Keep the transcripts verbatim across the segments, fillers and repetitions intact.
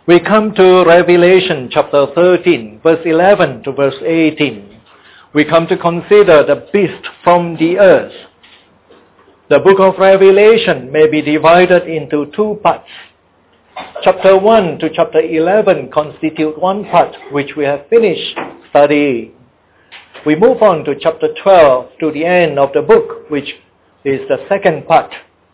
We come to Revelation chapter thirteen, verse eleven to verse eighteen. We come to consider the beast from the earth. The book of Revelation may be divided into two parts. Chapter one to chapter eleven constitute one part, which we have finished studying. We move on to chapter twelve to the end of the book, which is the second part.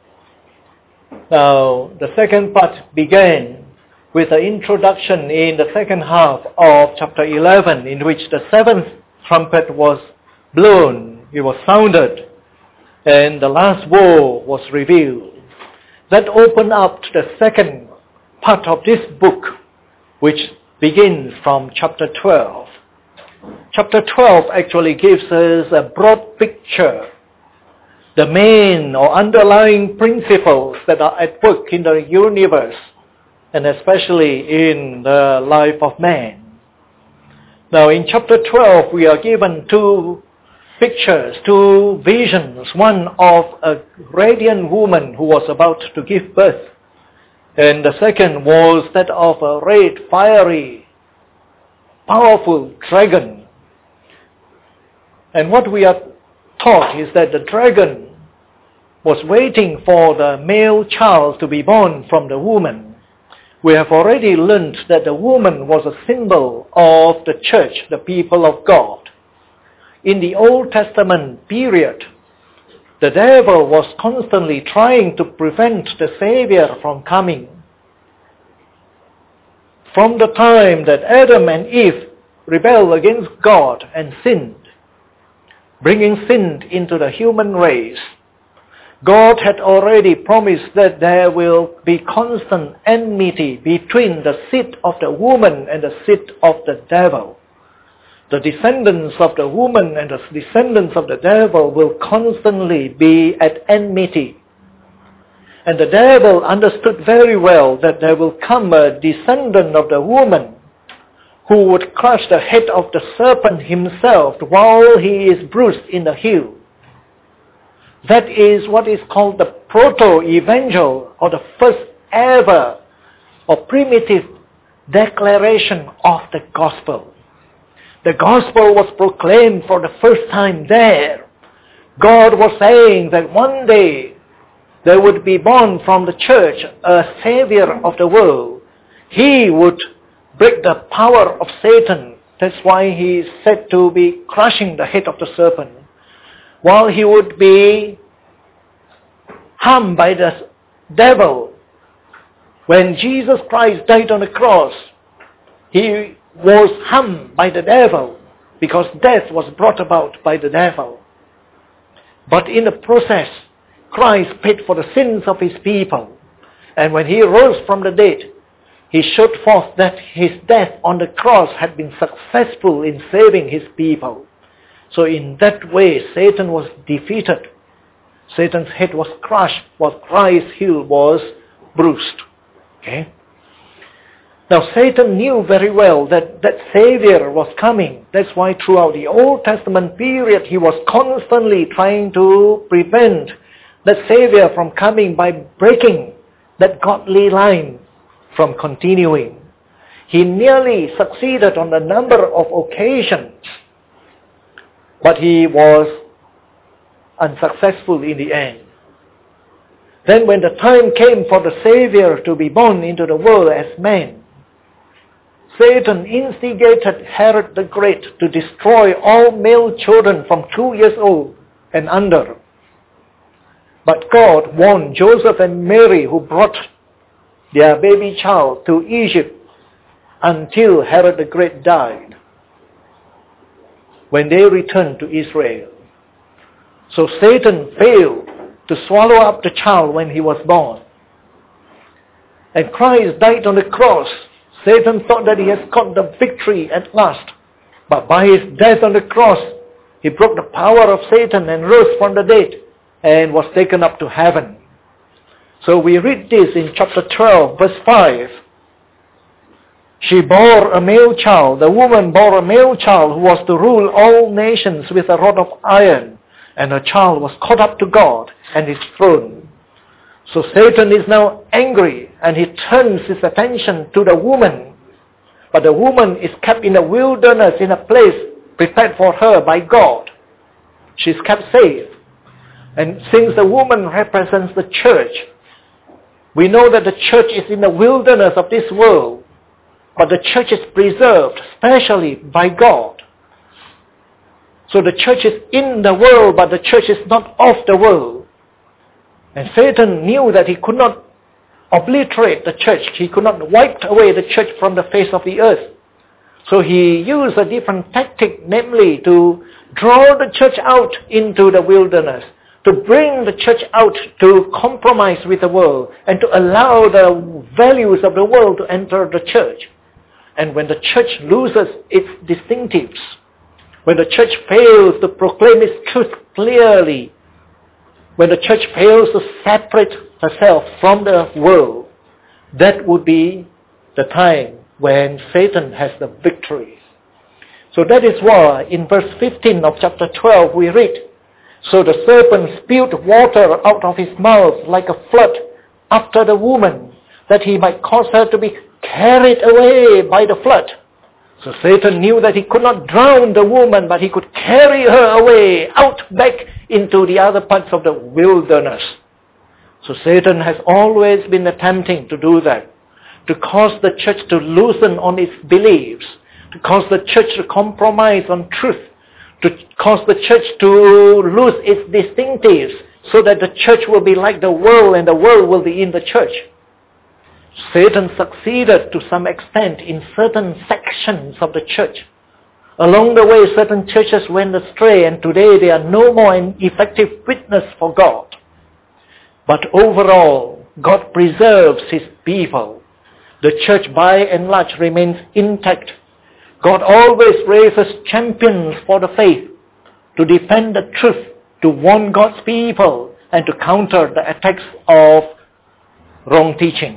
Now, the second part began with the introduction in the second half of chapter eleven, in which the seventh trumpet was blown, it was sounded, and the last woe was revealed. That opened up the second part of this book, which begins from chapter twelve. Chapter twelve actually gives us a broad picture, the main or underlying principles that are at work in the universe, and especially in the life of man. Now in chapter twelve we are given two pictures, two visions, one of a radiant woman who was about to give birth, and the second was that of a red, fiery, powerful dragon. And what we are taught is that the dragon was waiting for the male child to be born from the woman. We have already learned that the woman was a symbol of the church, the people of God. In the Old Testament period, the devil was constantly trying to prevent the Savior from coming. From the time that Adam and Eve rebelled against God and sinned, bringing sin into the human race, God had already promised that there will be constant enmity between the seed of the woman and the seed of the devil. The descendants of the woman and the descendants of the devil will constantly be at enmity. And the devil understood very well that there will come a descendant of the woman who would crush the head of the serpent himself while he is bruised in the heel. That is what is called the proto-evangel, or the first ever or primitive declaration of the gospel. The gospel was proclaimed for the first time there. God was saying that one day there would be born from the church a savior of the world. He would break the power of Satan. That's why he is said to be crushing the head of the serpent. While he would be harmed by the devil. When Jesus Christ died on the cross, he was harmed by the devil because death was brought about by the devil. But in the process, Christ paid for the sins of his people. And when he rose from the dead, he showed forth that his death on the cross had been successful in saving his people. So in that way, Satan was defeated. Satan's head was crushed, while Christ's heel was bruised. Okay? Now Satan knew very well that that Savior was coming. That's why throughout the Old Testament period, he was constantly trying to prevent that Savior from coming by breaking that godly line from continuing. He nearly succeeded on a number of occasions, but he was unsuccessful in the end. Then when the time came for the Savior to be born into the world as man, Satan instigated Herod the Great to destroy all male children from two years old and under. But God warned Joseph and Mary, who brought their baby child to Egypt until Herod the Great died, when they returned to Israel. So Satan failed to swallow up the child when he was born. And Christ died on the cross. Satan thought that he has got the victory at last. But by his death on the cross, he broke the power of Satan and rose from the dead and was taken up to heaven. So we read this in chapter twelve, verse five. She bore a male child, the woman bore a male child who was to rule all nations with a rod of iron, and her child was caught up to God and his throne. So Satan is now angry and he turns his attention to the woman. But the woman is kept in the wilderness in a place prepared for her by God. She's kept safe. And since the woman represents the church, we know that the church is in the wilderness of this world. But the church is preserved, specially by God. So the church is in the world, but the church is not of the world. And Satan knew that he could not obliterate the church. He could not wipe away the church from the face of the earth. So he used a different tactic, namely to draw the church out into the wilderness, to bring the church out to compromise with the world, and to allow the values of the world to enter the church. And when the church loses its distinctives, when the church fails to proclaim its truth clearly, when the church fails to separate herself from the world, that would be the time when Satan has the victory. So that is why in verse fifteen of chapter twelve we read, "So the serpent spewed water out of his mouth like a flood after the woman, that he might cause her to be carried away by the flood." So Satan knew that he could not drown the woman, but he could carry her away out back into the other parts of the wilderness. So Satan has always been attempting to do that, to cause the church to loosen on its beliefs, to cause the church to compromise on truth, to cause the church to lose its distinctives, so that the church will be like the world and the world will be in the church. Satan succeeded to some extent in certain sections of the church. Along the way, certain churches went astray, and today they are no more an effective witness for God. But overall, God preserves his people. The church by and large remains intact. God always raises champions for the faith, to defend the truth, to warn God's people, and to counter the attacks of wrong teaching.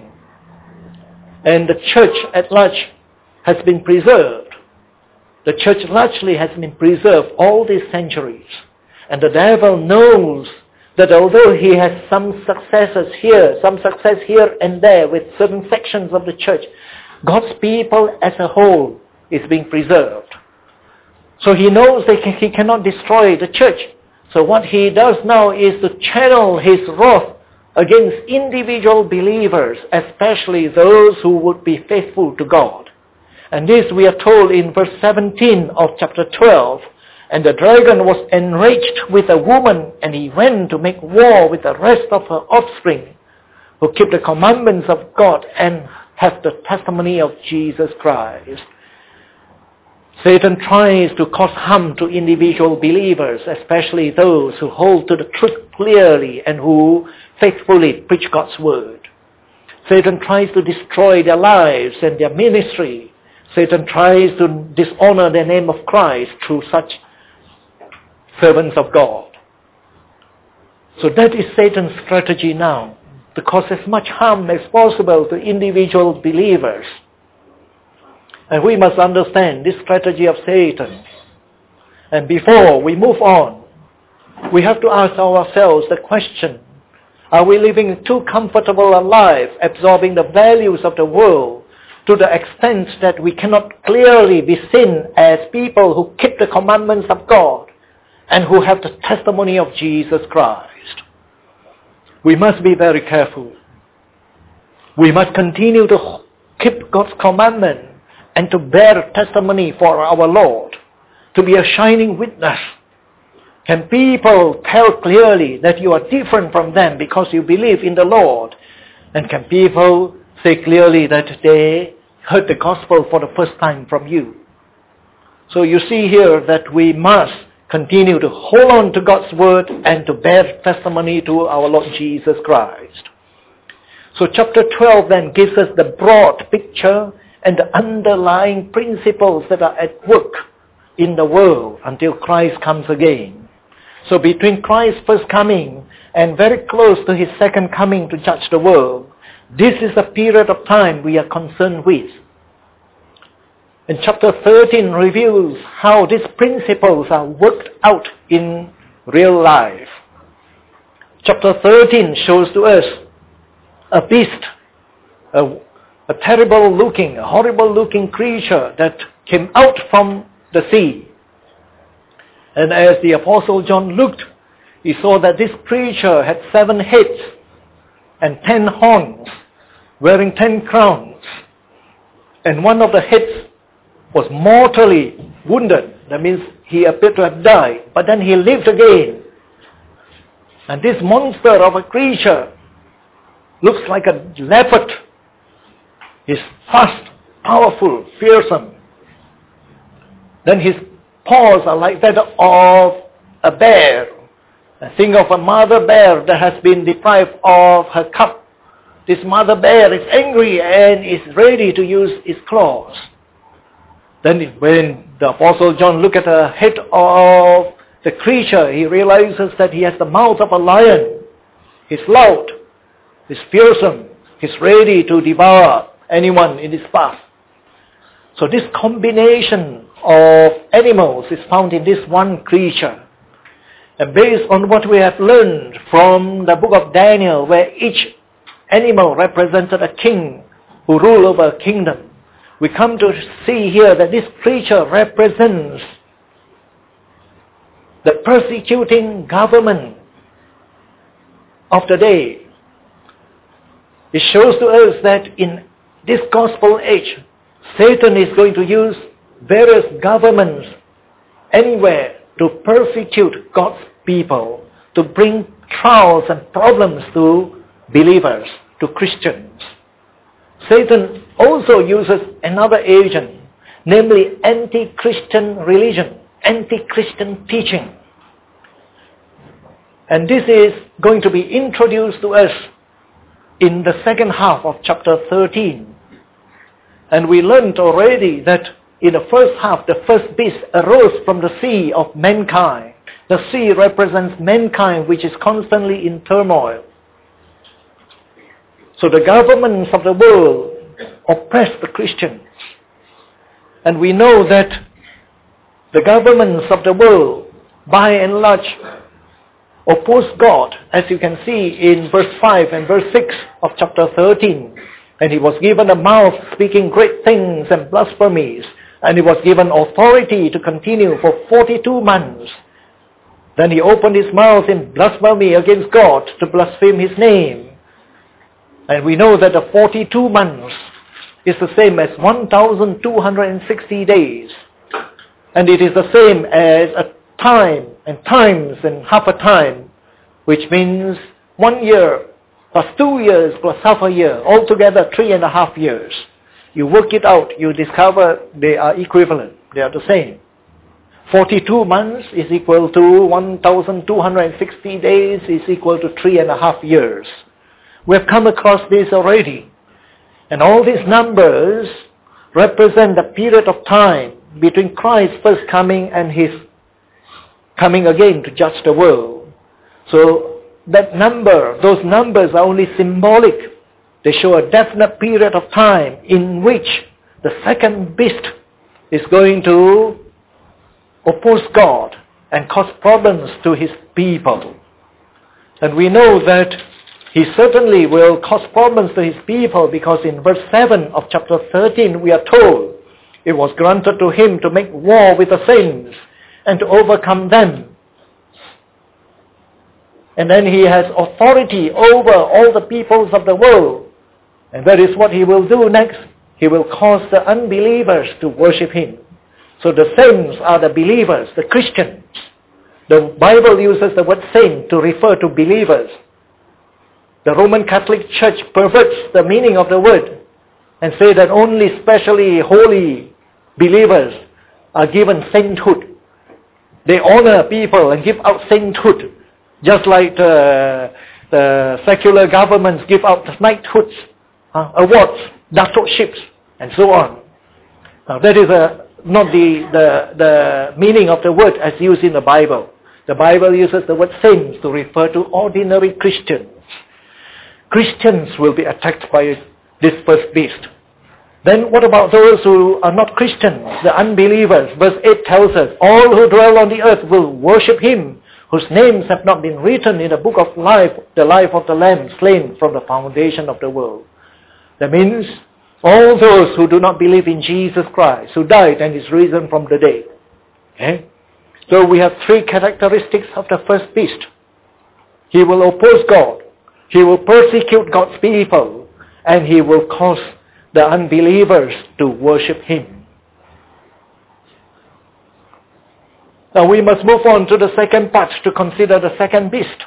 And the church at large has been preserved. The church largely has been preserved all these centuries. And the devil knows that although he has some successes here, some success here and there with certain sections of the church, God's people as a whole is being preserved. So he knows that he cannot destroy the church. So what he does now is to channel his wrath against individual believers, especially those who would be faithful to God. And this we are told in verse seventeen of chapter twelve. "And the dragon was enraged with the woman, and he went to make war with the rest of her offspring, who keep the commandments of God and have the testimony of Jesus Christ." Satan tries to cause harm to individual believers, especially those who hold to the truth clearly and who faithfully preach God's word. Satan tries to destroy their lives and their ministry. Satan tries to dishonor the name of Christ through such servants of God. So that is Satan's strategy now, to cause as much harm as possible to individual believers. And we must understand this strategy of Satan. And before we move on, we have to ask ourselves the question, are we living too comfortable a life, absorbing the values of the world to the extent that we cannot clearly be seen as people who keep the commandments of God and who have the testimony of Jesus Christ? We must be very careful. We must continue to keep God's commandment and to bear testimony for our Lord, to be a shining witness. Can people tell clearly that you are different from them because you believe in the Lord? And can people say clearly that they heard the gospel for the first time from you? So you see here that we must continue to hold on to God's word and to bear testimony to our Lord Jesus Christ. So chapter twelve then gives us the broad picture and the underlying principles that are at work in the world until Christ comes again. So between Christ's first coming and very close to his second coming to judge the world, this is the period of time we are concerned with. And chapter thirteen reveals how these principles are worked out in real life. Chapter thirteen shows to us a beast, a, a terrible looking, a horrible looking creature that came out from the sea. And as the Apostle John looked, he saw that this creature had seven heads and ten horns, wearing ten crowns. And one of the heads was mortally wounded. That means he appeared to have died, but then he lived again. And this monster of a creature looks like a leopard. He's fast, powerful, fearsome. Then his paws are like that of a bear. Think of a mother bear that has been deprived of her cub. This mother bear is angry and is ready to use its claws. Then when the Apostle John looked at the head of the creature, he realizes that he has the mouth of a lion. He's loud, he's fearsome, he's ready to devour anyone in his path. So this combination of animals is found in this one creature. And based on what we have learned from the book of Daniel, where each animal represented a king who ruled over a kingdom, we come to see here that this creature represents the persecuting government of the day. It shows to us that in this gospel age, Satan is going to use various governments anywhere to persecute God's people, to bring trials and problems to believers, to Christians. Satan also uses another agent, namely anti-Christian religion, anti-Christian teaching. And this is going to be introduced to us in the second half of chapter thirteen. And we learned already that in the first half, the first beast arose from the sea of mankind. The sea represents mankind, which is constantly in turmoil. So the governments of the world oppress the Christians. And we know that the governments of the world, by and large, oppose God, as you can see in verse five and verse six of chapter thirteen. And he was given a mouth speaking great things and blasphemies. And he was given authority to continue for forty-two months. Then he opened his mouth in blasphemy against God to blaspheme his name. And we know that the forty-two months is the same as one thousand two hundred sixty days. And it is the same as a time and times and half a time, which means one year plus two years plus half a year, altogether three and a half years. You work it out, you discover they are equivalent, they are the same. forty-two months is equal to one thousand two hundred sixty days is equal to three and a half years. We have come across this already. And all these numbers represent the period of time between Christ's first coming and his coming again to judge the world. So that number, those numbers are only symbolic. They show a definite period of time in which the second beast is going to oppose God and cause problems to his people. And we know that he certainly will cause problems to his people because in verse seven of chapter thirteen we are told it was granted to him to make war with the saints and to overcome them. And then he has authority over all the peoples of the world. And that is what he will do next. He will cause the unbelievers to worship him. So the saints are the believers, the Christians. The Bible uses the word saint to refer to believers. The Roman Catholic Church perverts the meaning of the word and say that only specially holy believers are given sainthood. They honor people and give out sainthood, just like the, the secular governments give out knighthoods, uh, awards, doctorships, and so on. Now that is a, not the, the, the meaning of the word as used in the Bible. The Bible uses the word saints to refer to ordinary Christians. Christians will be attacked by this first beast. Then what about those who are not Christians, the unbelievers? Verse eight tells us, all who dwell on the earth will worship him whose names have not been written in the book of life, the life of the Lamb slain from the foundation of the world. That means all those who do not believe in Jesus Christ, who died and is risen from the dead. Okay? So we have three characteristics of the first beast. He will oppose God. He will persecute God's people. And he will cause the unbelievers to worship him. Now we must move on to the second part to consider the second beast.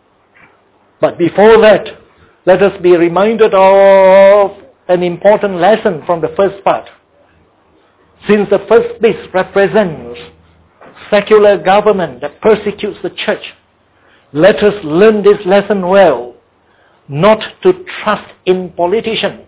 But before that, let us be reminded of an important lesson from the first part. Since the first beast represents secular government that persecutes the church, let us learn this lesson well, not to trust in politicians,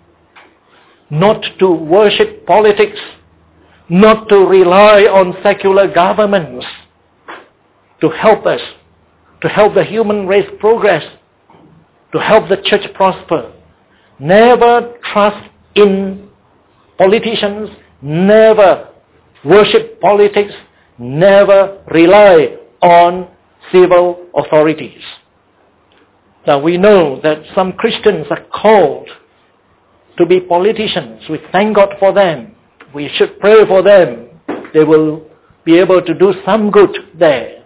not to worship politics, not to rely on secular governments to help us, to help the human race progress, to help the church prosper. Never trust in politicians, never worship politics, never rely on civil authorities. Now we know that some Christians are called to be politicians. We thank God for them. We should pray for them. They will be able to do some good there.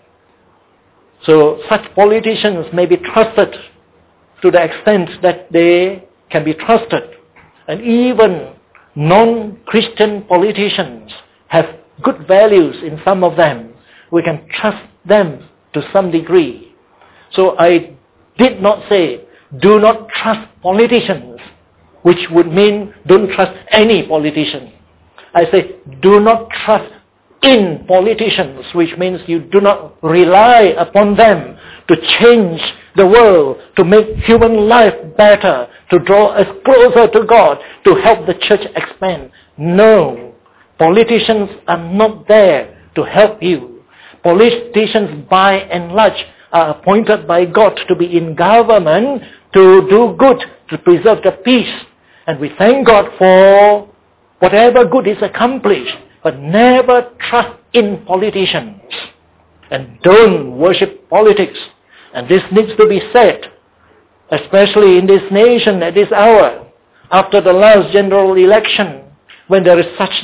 So such politicians may be trusted to the extent that they can be trusted. And even non-Christian politicians have good values in some of them. We can trust them to some degree. So I did not say, do not trust politicians, which would mean don't trust any politician. I say, do not trust in politicians, which means you do not rely upon them to change the world, to make human life better, to draw us closer to God, to help the church expand. No, politicians are not there to help you. Politicians, by and large, are appointed by God to be in government, to do good, to preserve the peace. And we thank God for whatever good is accomplished, but never trust in politicians. And don't worship politics. And this needs to be said, especially in this nation at this hour, after the last general election, when there is such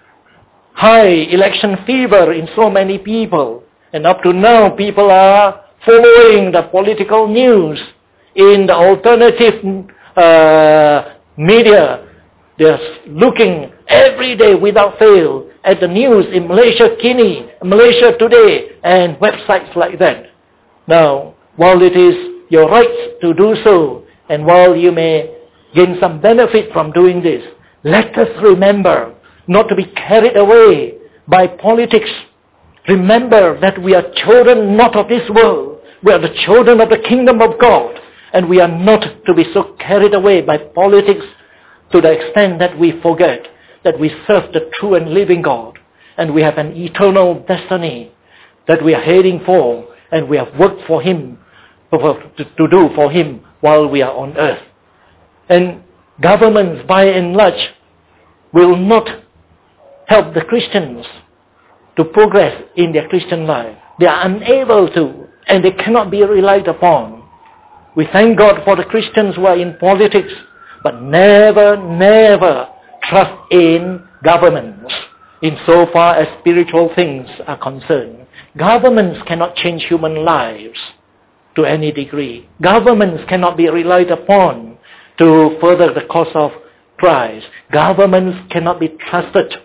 high election fever in so many people. And up to now, people are following the political news in the alternative uh, media. They're looking every day without fail at the news in Malaysia Kini, Malaysia Today, and websites like that. Now, while it is your right to do so, and while you may gain some benefit from doing this, let us remember not to be carried away by politics. Remember that we are children not of this world. We are the children of the kingdom of God. And we are not to be so carried away by politics to the extent that we forget that we serve the true and living God. And we have an eternal destiny that we are heading for. And we have worked for Him, to, to do for Him while we are on earth. And governments, by and large, will not help the Christians to progress in their Christian life. They are unable to, and they cannot be relied upon. We thank God for the Christians who are in politics, but never, never trust in governments insofar as spiritual things are concerned. Governments cannot change human lives to any degree. Governments cannot be relied upon to further the cause of Christ. Governments cannot be trusted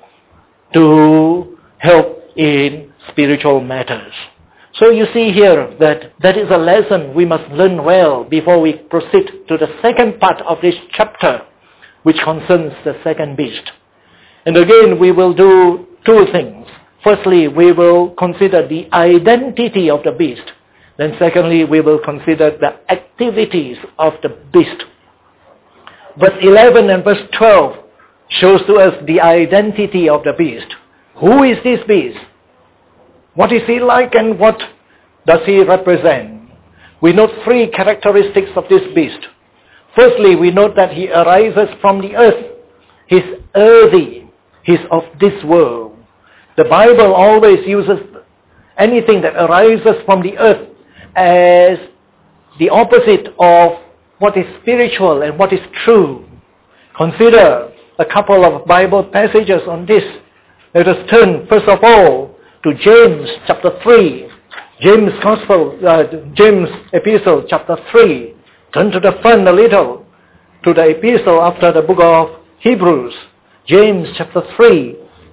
to help in spiritual matters. So you see here that that is a lesson we must learn well before we proceed to the second part of this chapter, which concerns the second beast. And again, we will do two things. Firstly, we will consider the identity of the beast. Then secondly, we will consider the activities of the beast. Verse eleven and verse twelve shows to us the identity of the beast. Who is this beast? What is he like and what does he represent? We note three characteristics of this beast. Firstly, we note that he arises from the earth. He's earthy. He's of this world. The Bible always uses anything that arises from the earth as the opposite of what is spiritual and what is true. Consider a couple of Bible passages on this. Let us turn first of all to James chapter three. James Gospel, uh, James Epistle chapter three. Turn to the front a little, to the epistle after the book of Hebrews. James chapter three.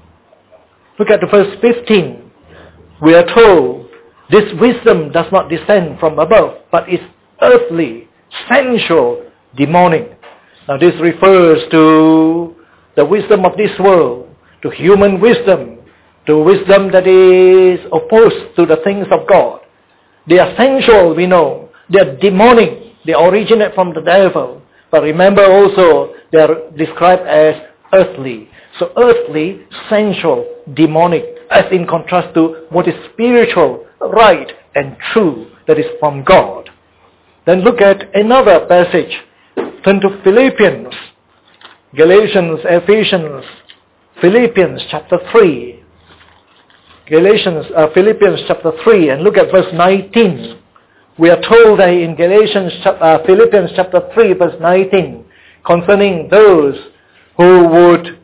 Look at the verse fifteen. We are told, this wisdom does not descend from above, but is earthly, sensual, demonic. Now this refers to the wisdom of this world, to human wisdom, to wisdom that is opposed to the things of God. They are sensual, we know. They are demonic. They originate from the devil. But remember also, they are described as earthly. So earthly, sensual, demonic, as in contrast to what is spiritual, right, and true, that is from God. Then look at another passage. Turn to Philippians, Galatians, Ephesians, Philippians chapter three. Galatians, uh, Philippians chapter three, and look at verse nineteen. We are told that in Galatians, uh, Philippians chapter three, verse nineteen, concerning those who would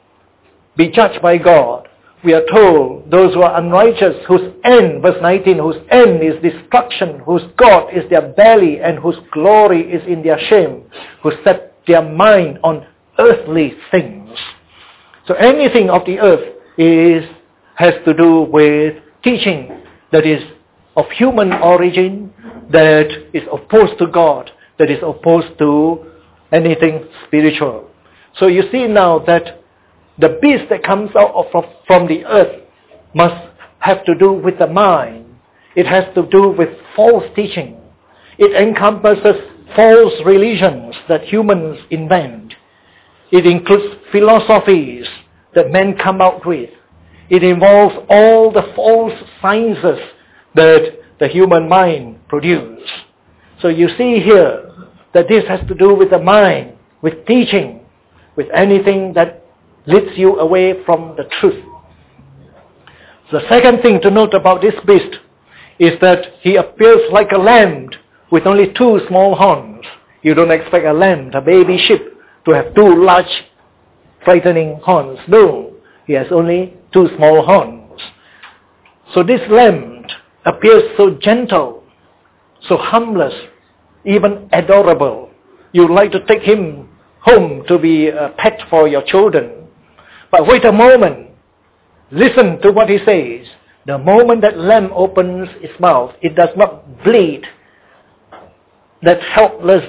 be judged by God. We are told those who are unrighteous, whose end, verse nineteen, whose end is destruction, whose God is their belly, and whose glory is in their shame, who set their mind on earthly things. So anything of the earth is has to do with teaching that is of human origin, that is opposed to God, that is opposed to anything spiritual. So you see now that the beast that comes out of, from the earth must have to do with the mind. It has to do with false teaching. It encompasses false religions that humans invent. It includes philosophies that men come out with. It involves all the false sciences that the human mind produces. So you see here that this has to do with the mind, with teaching, with anything that leads you away from the truth. The second thing to note about this beast is that he appears like a lamb with only two small horns. You don't expect a lamb, a baby sheep, to have two large, frightening horns. No, he has only two small horns. So this lamb appears so gentle, so harmless, even adorable. You'd like to take him home to be a pet for your children. But wait a moment. Listen to what he says. The moment that lamb opens its mouth, it does not bleat that helpless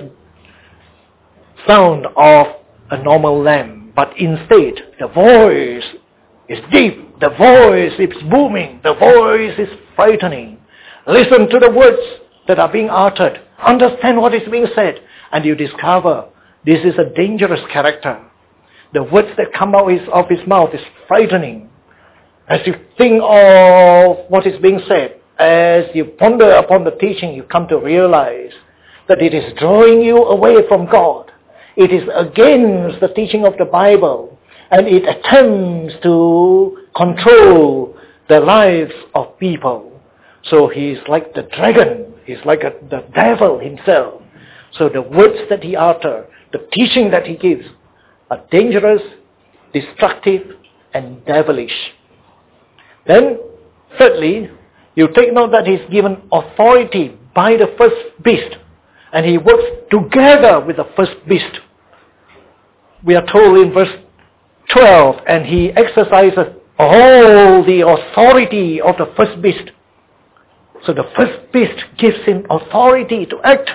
sound of a normal lamb, but instead the voice is deep, the voice is booming, the voice is frightening. Listen to the words that are being uttered. Understand what is being said, and you discover this is a dangerous character. The words that come out of his mouth is frightening. As you think of what is being said, as you ponder upon the teaching, you come to realize that it is drawing you away from God. It is against the teaching of the Bible, and it attempts to control the lives of people. So he is like the dragon. He is like a, the devil himself. So the words that he utters, the teaching that he gives, are dangerous, destructive, and devilish. Then, thirdly, you take note that he's given authority by the first beast, and he works together with the first beast. We are told in verse twelve, and he exercises all the authority of the first beast. So the first beast gives him authority to act.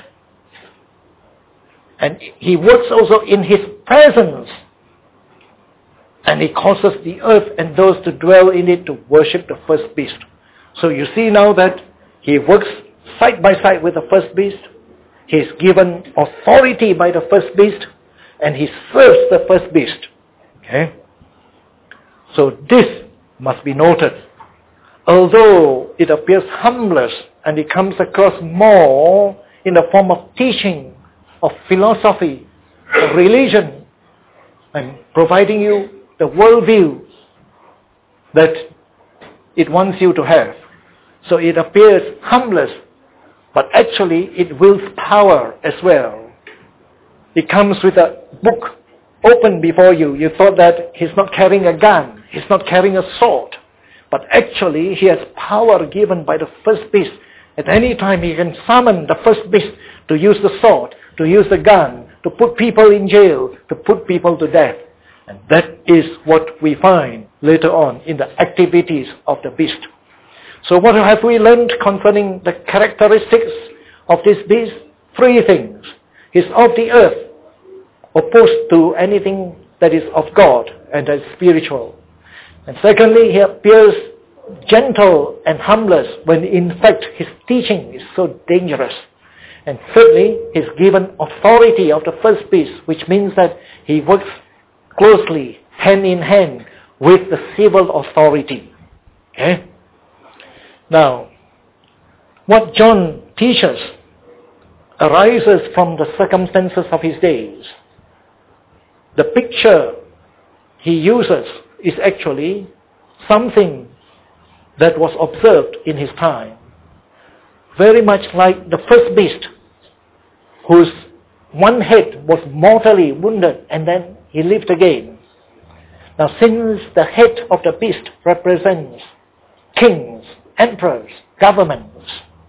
And he works also in his presence. And he causes the earth and those to dwell in it to worship the first beast. So you see now that he works side by side with the first beast. He is given authority by the first beast. And he serves the first beast. Okay? So this must be noted. Although it appears harmless and it comes across more in the form of teaching, of philosophy, of religion, and providing you the worldview that it wants you to have. So it appears harmless, but actually it wields power as well. It comes with a book open before you. You thought that he's not carrying a gun, he's not carrying a sword. But actually he has power given by the first beast. At any time he can summon the first beast to use the sword, to use the gun, to put people in jail, to put people to death. And that is what we find later on in the activities of the beast. So what have we learned concerning the characteristics of this beast? Three things. He's of the earth, opposed to anything that is of God and that is spiritual. And secondly, he appears gentle and harmless when in fact his teaching is so dangerous. And thirdly, he's given authority of the first beast, which means that he works closely, hand in hand, with the civil authority. Okay? Now, what John teaches arises from the circumstances of his days. The picture he uses is actually something that was observed in his time. Very much like the first beast, whose one head was mortally wounded and then he lived again. Now, since the head of the beast represents kings, emperors, governments,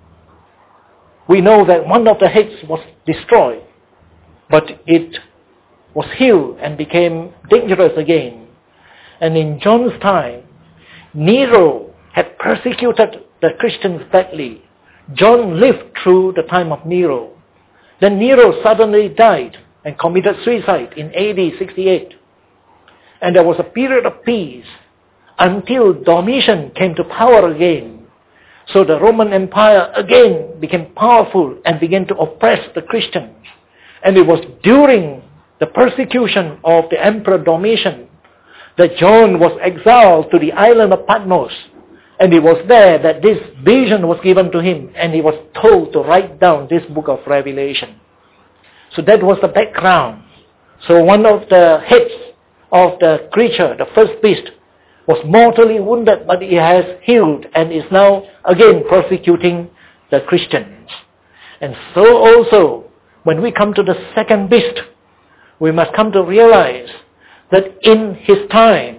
we know that one of the heads was destroyed, but it was healed and became dangerous again. And in John's time, Nero had persecuted the Christians badly. John lived through the time of Nero. Then Nero suddenly died and committed suicide in A D sixty-eight. And there was a period of peace until Domitian came to power again. So the Roman Empire again became powerful and began to oppress the Christians. And it was during the persecution of the Emperor Domitian that John was exiled to the island of Patmos. And it was there that this vision was given to him, and he was told to write down this book of Revelation. So that was the background. So one of the heads of the creature, the first beast, was mortally wounded, but he has healed and is now again persecuting the Christians. And so also, when we come to the second beast, we must come to realize that in his time,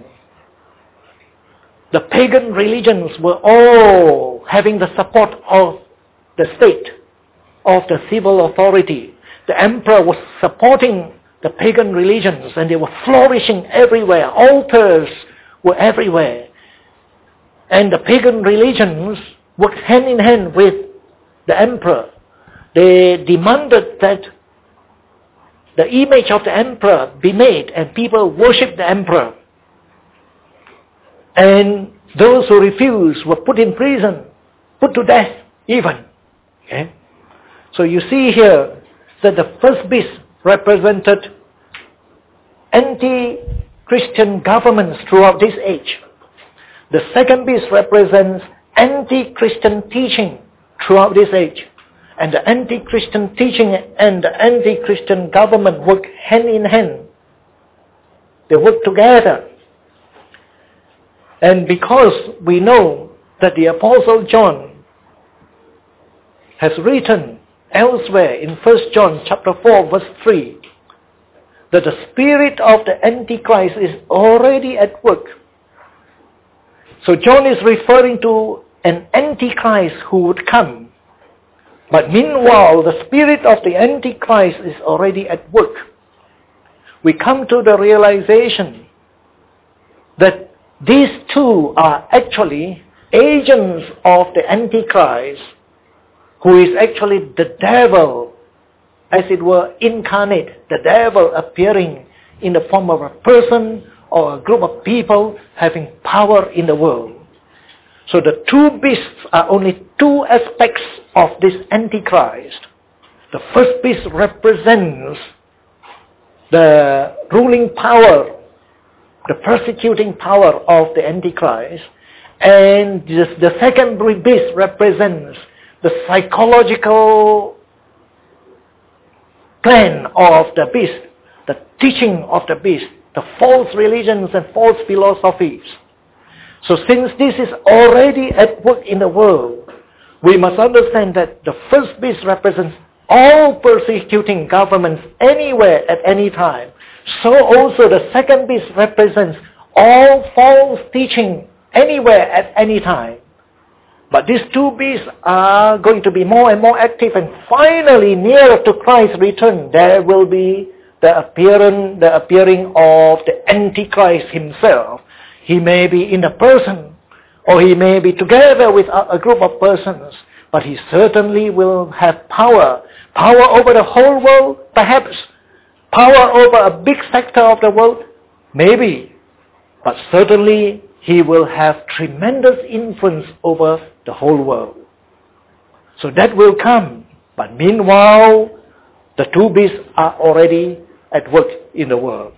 the pagan religions were all having the support of the state, of the civil authority. The emperor was supporting the pagan religions, and they were flourishing everywhere. Altars were everywhere. And the pagan religions worked hand in hand with the emperor. They demanded that the image of the emperor be made, and people worship the emperor. And those who refused were put in prison, put to death even. Okay? So you see here that the first beast represented anti-Christian governments throughout this age. The second beast represents anti-Christian teaching throughout this age. And the anti-Christian teaching and the anti-Christian government work hand in hand. They work together. And because we know that the Apostle John has written elsewhere in First John chapter four verse three that the spirit of the Antichrist is already at work. So John is referring to an Antichrist who would come. But meanwhile, the spirit of the Antichrist is already at work. We come to the realization that these two are actually agents of the Antichrist, who is actually the devil, as it were, incarnate, the devil appearing in the form of a person or a group of people having power in the world. So the two beasts are only two aspects of this Antichrist. The first beast represents the ruling power, the persecuting power of the Antichrist, and the, the second beast represents the psychological plan of the beast, the teaching of the beast, the false religions and false philosophies. So since this is already at work in the world, we must understand that the first beast represents all persecuting governments anywhere at any time. So also the second beast represents all false teaching anywhere at any time. But these two beasts are going to be more and more active, and finally, nearer to Christ's return, there will be the appearance, the appearing of the Antichrist himself. He may be in a person, or he may be together with a, a group of persons, but he certainly will have power. Power over the whole world, perhaps. Power over a big sector of the world, maybe. But certainly, he will have tremendous influence over the whole world. So that will come. But meanwhile, the two beasts are already at work in the world.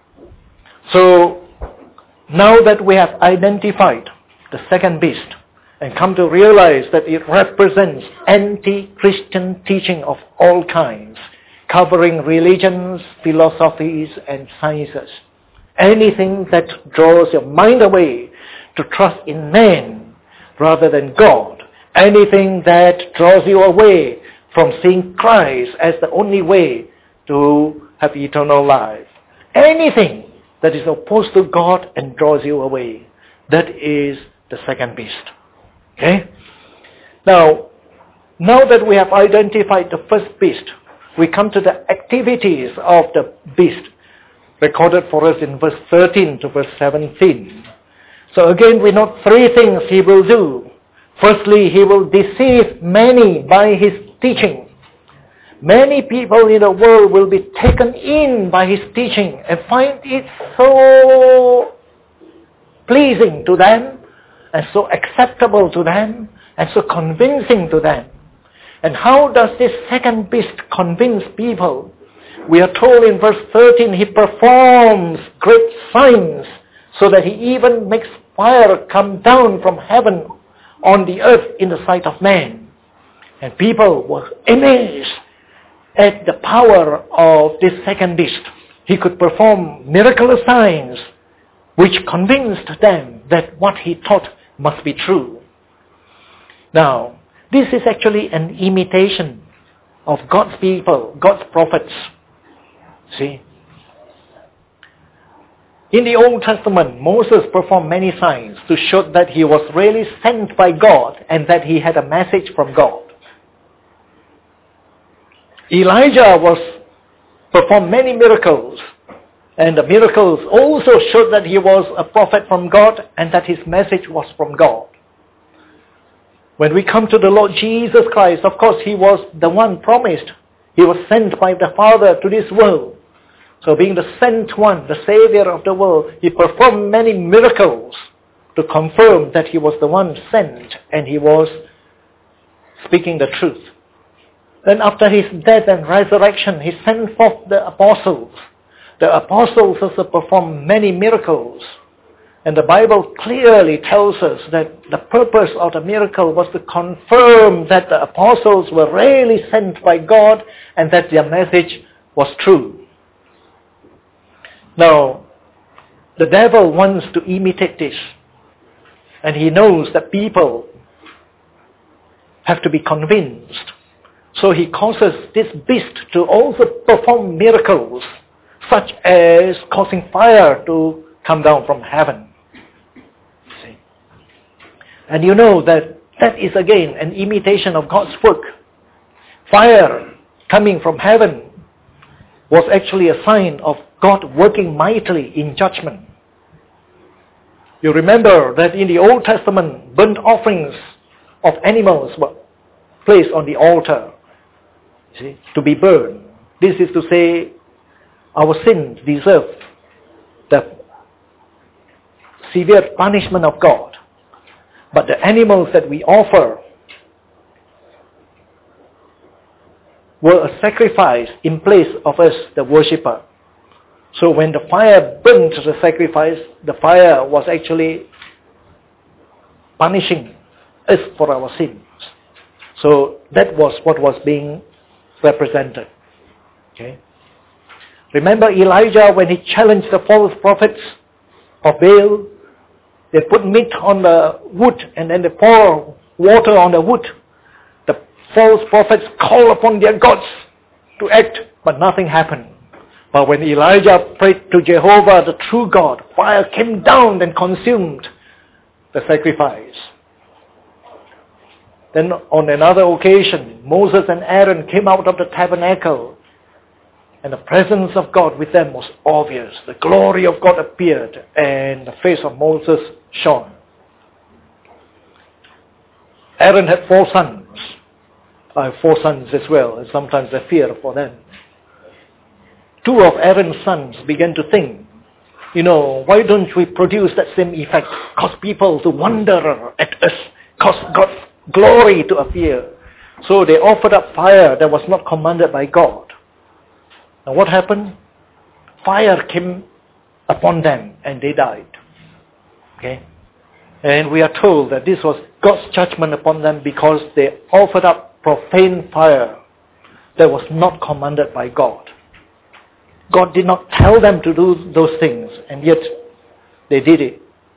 So now that we have identified the second beast and come to realize that it represents anti-Christian teaching of all kinds, covering religions, philosophies, and sciences, anything that draws your mind away to trust in man rather than God. Anything that draws you away from seeing Christ as the only way to have eternal life. Anything that is opposed to God and draws you away. That is the second beast. Okay? Now, now that we have identified the first beast, we come to the activities of the beast recorded for us in verse thirteen to verse seventeen. So again, we note three things he will do. Firstly, he will deceive many by his teaching. Many people in the world will be taken in by his teaching and find it so pleasing to them and so acceptable to them and so convincing to them. And how does this second beast convince people? We are told in verse thirteen, he performs great signs so that he even makes fire come down from heaven on the earth in the sight of man. And people were amazed at the power of this second beast. He could perform miraculous signs which convinced them that what he taught must be true. Now, this is actually an imitation of God's people, God's prophets. See? In the Old Testament, Moses performed many signs to show that he was really sent by God and that he had a message from God. Elijah was performed many miracles, and the miracles also showed that he was a prophet from God and that his message was from God. When we come to the Lord Jesus Christ, of course, he was the one promised. He was sent by the Father to this world. So being the sent one, the Savior of the world, he performed many miracles to confirm that he was the one sent and he was speaking the truth. Then after his death and resurrection, he sent forth the apostles. The apostles also performed many miracles. And the Bible clearly tells us that the purpose of the miracle was to confirm that the apostles were really sent by God and that their message was true. Now, the devil wants to imitate this. And he knows that people have to be convinced. So he causes this beast to also perform miracles, such as causing fire to come down from heaven. See? And you know that that is again an imitation of God's work. Fire coming from heaven was actually a sign of God working mightily in judgment. You remember that in the Old Testament, burnt offerings of animals were placed on the altar, see, to be burned. This is to say, our sins deserve the severe punishment of God. But the animals that we offer were a sacrifice in place of us, the worshipper. So when the fire burnt the sacrifice, the fire was actually punishing us for our sins. So that was what was being represented. Okay. Remember Elijah when he challenged the false prophets of Baal? They put meat on the wood and then they pour water on the wood false prophets call upon their gods to act, but nothing happened. But when Elijah prayed to Jehovah, the true God, fire came down and consumed the sacrifice. Then on another occasion, Moses and Aaron came out of the tabernacle, and the presence of God with them was obvious. The glory of God appeared, and the face of Moses shone. Aaron had four sons. I have four sons as well, and sometimes I fear for them. Two of Aaron's sons began to think, you know, why don't we produce that same effect? Cause people to wonder at us, cause God's glory to appear. So they offered up fire that was not commanded by God. And what happened? Fire came upon them and they died. Okay? And we are told that this was God's judgment upon them because they offered up profane fire that was not commanded by God. God did not tell them to do those things, and yet they did it.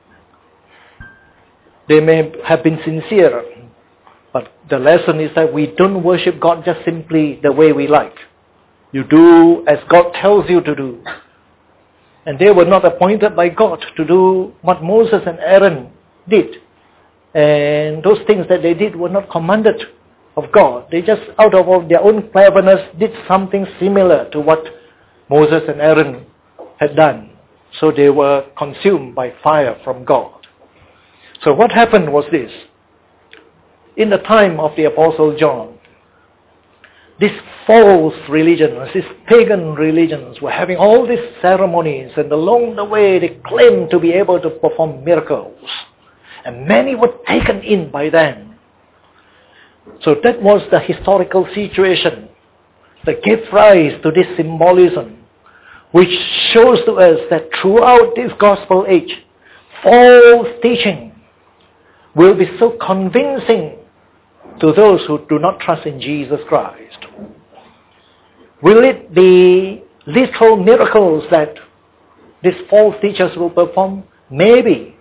They may have been sincere, but the lesson is that we don't worship God just simply the way we like. You do as God tells you to do. And they were not appointed by God to do what Moses and Aaron did. And those things that they did were not commanded of God. They just, out of their own cleverness, did something similar to what Moses and Aaron had done. So they were consumed by fire from God. So what happened was this. In the time of the Apostle John, these false religions, these pagan religions were having all these ceremonies, and along the way they claimed to be able to perform miracles. And many were taken in by them. So that was the historical situation that gave rise to this symbolism, which shows to us that throughout this gospel age, false teaching will be so convincing to those who do not trust in Jesus Christ. Will it be literal miracles that these false teachers will perform? Maybe.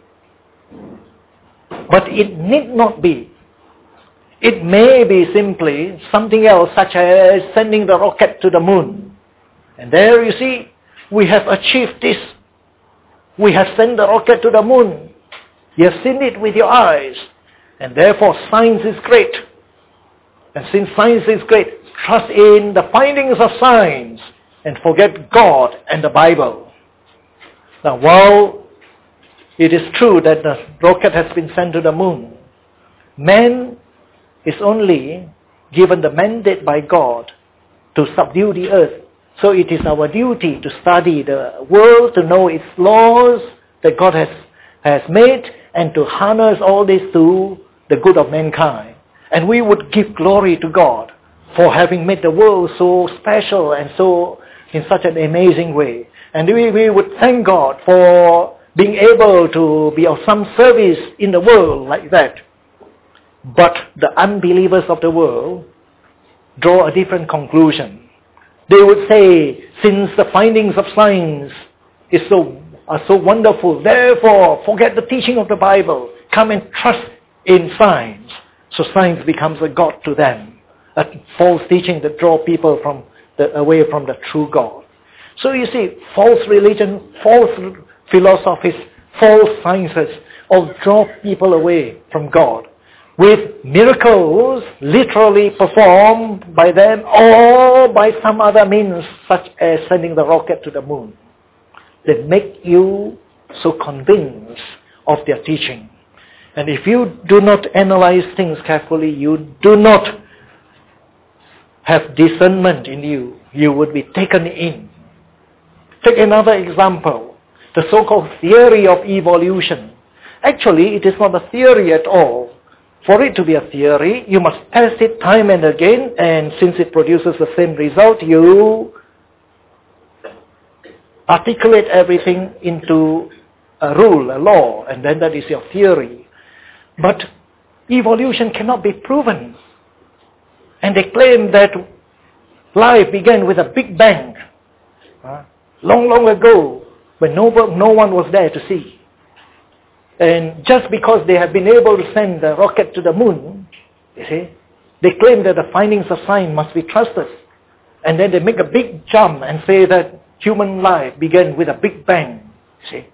But it need not be. It may be simply something else, such as sending the rocket to the moon. And there you see, we have achieved this. We have sent the rocket to the moon. You have seen it with your eyes. And therefore science is great. And since science is great, trust in the findings of science and forget God and the Bible. Now, while it is true that the rocket has been sent to the moon, man is only given the mandate by God to subdue the earth. So it is our duty to study the world, to know its laws that God has, has made, and to harness all this to the good of mankind. And we would give glory to God for having made the world so special and so in such an amazing way. And we, we would thank God for being able to be of some service in the world like that. But the unbelievers of the world draw a different conclusion. They would say, since the findings of science is so, are so wonderful, therefore forget the teaching of the Bible. Come and trust in science. So science becomes a god to them. A false teaching that draw people from the, away from the true God. So you see, false religion, false philosophies, false sciences all draw people away from God, with miracles literally performed by them or by some other means, such as sending the rocket to the moon, that make you so convinced of their teaching. And if you do not analyze things carefully, you do not have discernment in you, you would be taken in. Take another example, the so-called theory of evolution. Actually, it is not a theory at all. For it to be a theory, you must test it time and again, and since it produces the same result, you articulate everything into a rule, a law, and then that is your theory. But evolution cannot be proven. And they claim that life began with a big bang, uh, long, long ago, when no, no one was there to see. And just because they have been able to send the rocket to the moon, you see, They claim that the findings of science must be trusted. And then they make a big jump and say that human life began with a big bang. See?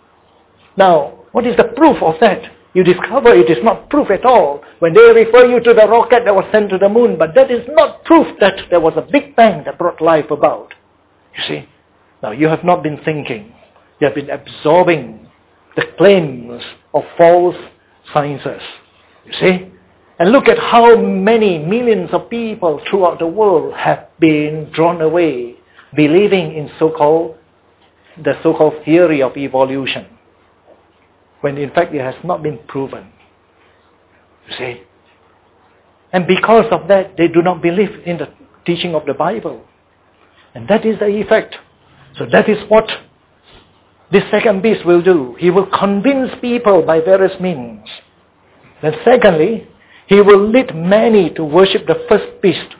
Now, what is the proof of that? You discover it is not proof at all when they refer you to the rocket that was sent to the moon, but that is not proof that there was a big bang that brought life about. You see? Now, you have not been thinking. You have been absorbing the claims of false sciences. You see? And look at how many millions of people throughout the world have been drawn away believing in so-called, the so-called theory of evolution, when in fact it has not been proven. You see? And because of that, they do not believe in the teaching of the Bible. And that is the effect. So that is what this second beast will do. He will convince people by various means. Then secondly, he will lead many to worship the first beast.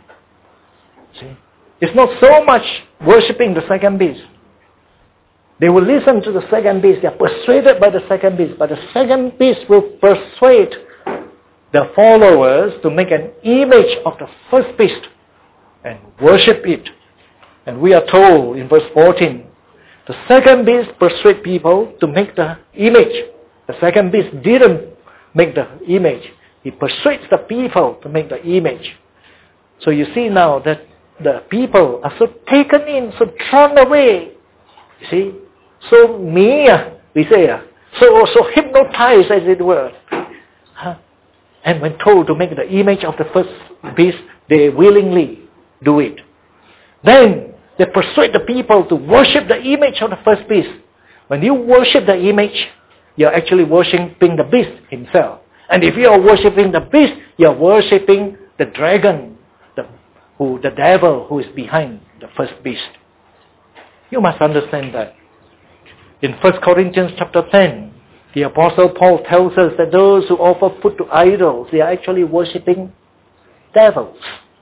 See? It's not so much worshipping the second beast. They will listen to the second beast. They are persuaded by the second beast. But the second beast will persuade the followers to make an image of the first beast and worship it. And we are told in verse fourteen, the second beast persuaded people to make the image. The second beast didn't make the image. He persuades the people to make the image. So you see now that the people are so taken in, so drawn away. You see? So me, we say, so, so hypnotized as it were. Huh? And when told to make the image of the first beast, they willingly do it. Then they persuade the people to worship the image of the first beast. When you worship the image, you're actually worshiping the beast himself. And if you are worshipping the beast, you are worshipping the dragon, the, who, the devil who is behind the first beast. You must understand that. In First Corinthians chapter ten, the Apostle Paul tells us that those who offer food to idols, they are actually worshipping devils.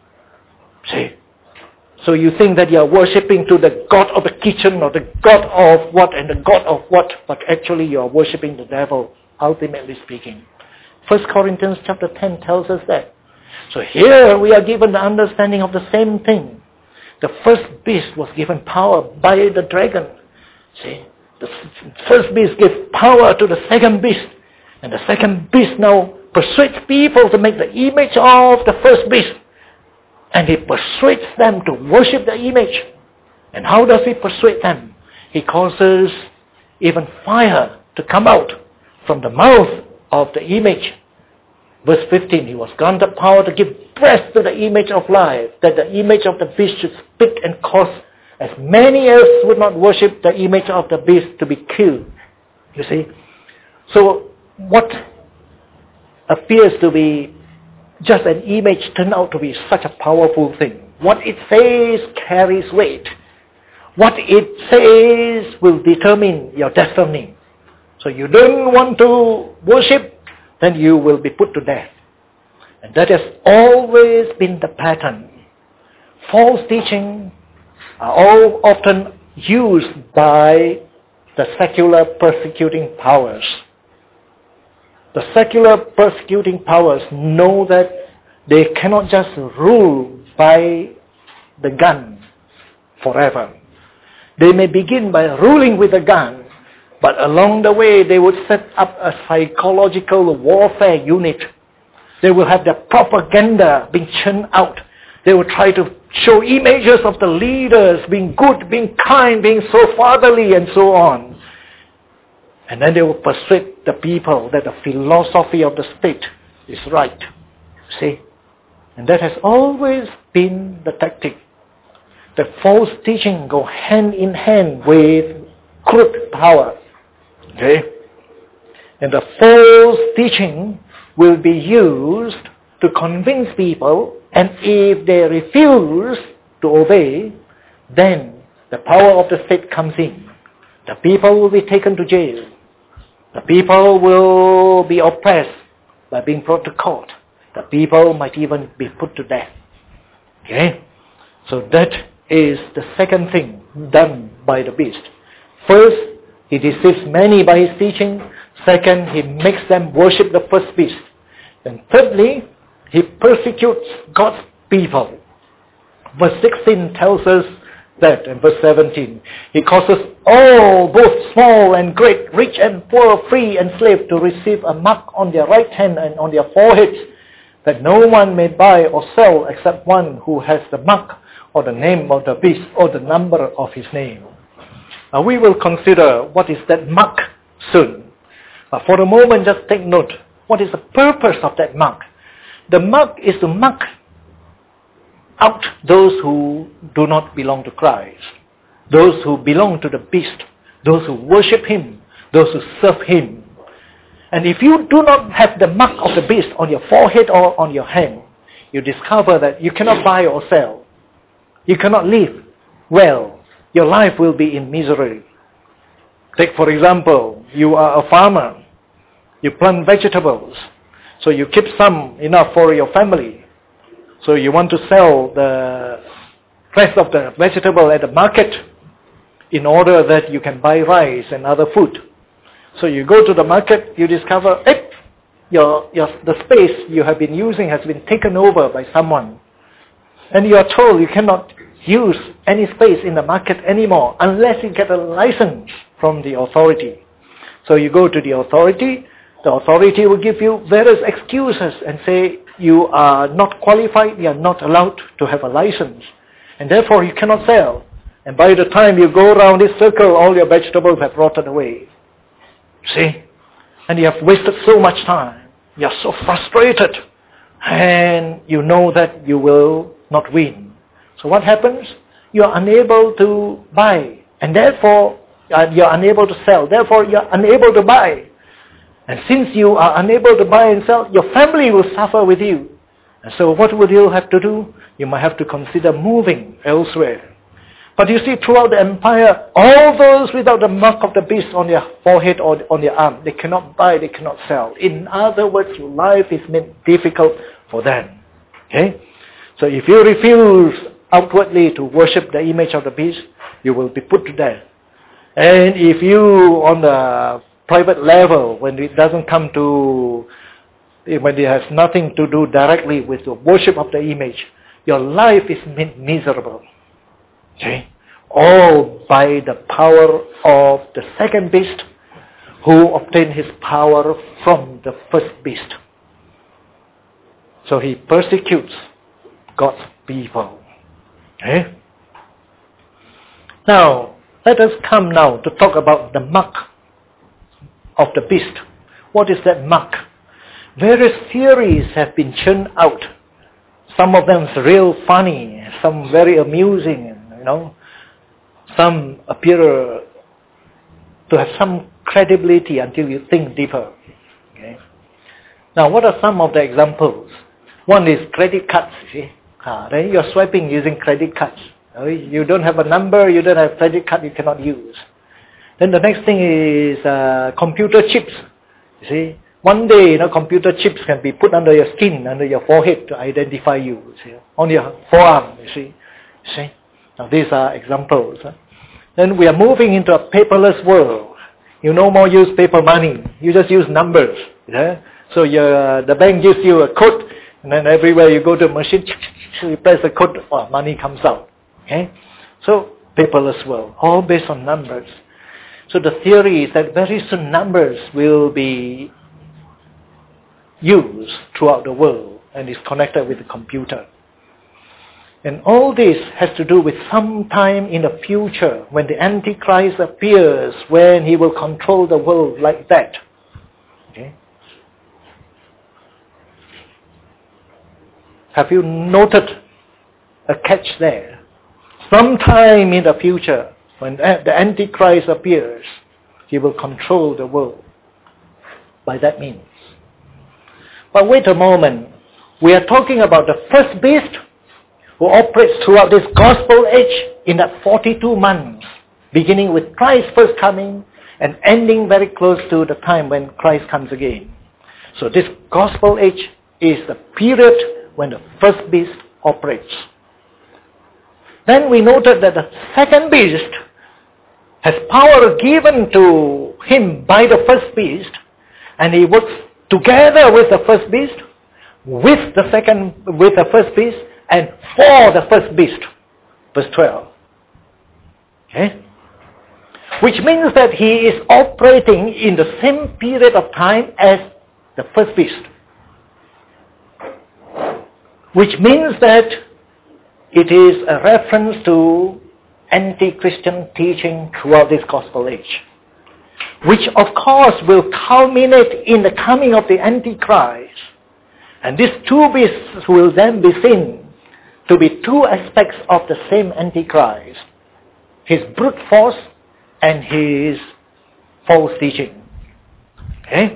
See? So you think that you are worshipping to the god of the kitchen or the god of what and the god of what, but actually you are worshipping the devil, ultimately speaking. First Corinthians chapter ten tells us that. So here we are given the understanding of the same thing. The first beast was given power by the dragon. See, the first beast gave power to the second beast. And the second beast now persuades people to make the image of the first beast. And he persuades them to worship the image. And how does he persuade them? He causes even fire to come out from the mouth of the image. Verse fifteen, he was granted power to give breath to the image of life, that the image of the beast should speak and cause as many as would not worship the image of the beast to be killed. You see? So what appears to be just an image turned out to be such a powerful thing. What it says carries weight. What it says will determine your destiny. So you don't want to worship, then you will be put to death. And that has always been the pattern. False teaching are all often used by the secular persecuting powers. The secular persecuting powers know that they cannot just rule by the gun forever. They may begin by ruling with a gun, but along the way they would set up a psychological warfare unit. They will have their propaganda being churned out. They will try to show images of the leaders being good, being kind, being so fatherly and so on. And then they will persuade the people that the philosophy of the state is right. See? And that has always been the tactic. The false teaching go hand in hand with crude power. Okay? And the false teaching will be used to convince people, and if they refuse to obey, then the power of the state comes in. The people will be taken to jail. The people will be oppressed by being brought to court. The people might even be put to death. Okay? So that is the second thing done by the beast. First, he deceives many by his teaching. Second, he makes them worship the first beast. And thirdly, He persecutes God's people. Verse sixteen tells us that, and verse seventeen, he causes all, both small and great, rich and poor, free and slave, to receive a mark on their right hand and on their foreheads, that no one may buy or sell except one who has the mark or the name of the beast or the number of his name. Now we will consider what is that mark soon. But for the moment, just take note. What is the purpose of that mark? The mark is to mark out those who do not belong to Christ, those who belong to the beast, those who worship him, those who serve him. And if you do not have the mark of the beast on your forehead or on your hand, you discover that you cannot buy or sell. You cannot live well. Your life will be in misery. Take, for example, you are a farmer. You plant vegetables. So you keep some enough for your family. So you want to sell the rest of the vegetable at the market in order that you can buy rice and other food. So you go to the market, you discover, eh, your, your, the space you have been using has been taken over by someone. And you are told you cannot use any space in the market anymore unless you get a license from the authority. So you go to the authority, the authority will give you various excuses and say you are not qualified, you are not allowed to have a license, and therefore you cannot sell. And by the time you go around this circle, all your vegetables have rotted away. See? And you have wasted so much time. You are so frustrated. And you know that you will not win. So what happens? You are unable to buy. And therefore, uh, you are unable to sell. Therefore, you are unable to buy. And since you are unable to buy and sell, your family will suffer with you. And so what will you have to do? You might have to consider moving elsewhere. But you see, throughout the empire, all those without the mark of the beast on their forehead or on their arm, they cannot buy, they cannot sell. In other words, life is made difficult for them. Okay? So if you refuse outwardly to worship the image of the beast, you will be put to death. And if you, on the private level, when it doesn't come to, when it has nothing to do directly with the worship of the image, your life is made miserable. Okay? All by the power of the second beast, who obtained his power from the first beast. So he persecutes God's people. Okay? Now, let us come now to talk about the mark of the beast. What is that mark? Various theories have been churned out. Some of them are real funny, some very amusing, you know. Some appear to have some credibility until you think deeper. Okay? Now, what are some of the examples? One is credit cards, you see. Ah, then you're swiping using credit cards. You don't have a number, you don't have credit card, you cannot use. Then the next thing is uh, computer chips. You see, one day, you know, computer chips can be put under your skin, under your forehead to identify you. You see, on your forearm. You see, you see. Now these are examples. Huh? Then we are moving into a paperless world. You no more use paper money. You just use numbers. Yeah? So your, uh, the bank gives you a code, and then everywhere you go to a machine, you press the code, oh, money comes out. Okay? So paperless world, all based on numbers. So the theory is that very soon numbers will be used throughout the world and is connected with the computer. And all this has to do with some time in the future when the Antichrist appears, when he will control the world like that. Okay? Have you noted a catch there? Sometime in the future, when the Antichrist appears, he will control the world by that means. But wait a moment. We are talking about the first beast who operates throughout this gospel age in that forty-two months, beginning with Christ's first coming and ending very close to the time when Christ comes again. So this gospel age is the period when the first beast operates. Then we noted that the second beast has power given to him by the first beast, and he works together with the first beast, with the second, with the first beast, and for the first beast. Verse twelve. Okay? Which means that he is operating in the same period of time as the first beast. Which means that it is a reference to anti-Christian teaching throughout this gospel age. Which of course will culminate in the coming of the Antichrist. And these two beasts will then be seen to be two aspects of the same Antichrist. His brute force and his false teaching. Okay?